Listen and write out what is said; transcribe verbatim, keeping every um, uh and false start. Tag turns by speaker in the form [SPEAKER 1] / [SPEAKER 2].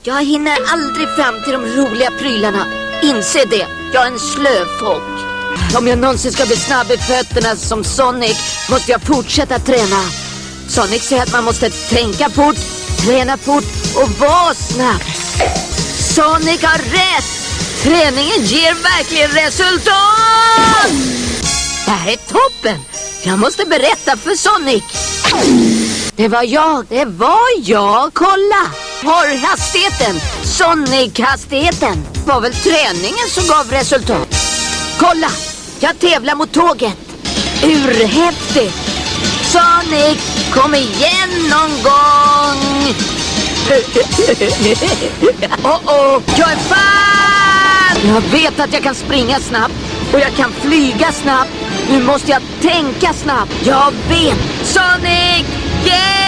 [SPEAKER 1] Jag hinner aldrig fram till de roliga prylarna. Inse det, jag är en slöfock. Om jag någonsin ska bli snabb i fötterna som Sonic måste jag fortsätta träna. Sonic säger att man måste tänka fort, träna fort och vara snabb. Sonic har rätt! Träningen ger verkligen resultat! Det här är toppen! Jag måste berätta för Sonic. Det var jag, det var jag, kolla! Porrhastigheten, Sonic-hastigheten. Var väl träningen som gav resultat. Kolla, jag tävlar mot tåget. Urhäftigt. Sonic, kom igen någon gång. Oh oh, jag är fan! Jag vet att jag kan springa snabbt och jag kan flyga snabbt. Nu måste jag tänka snabbt. Jag vet, Sonic, yeah!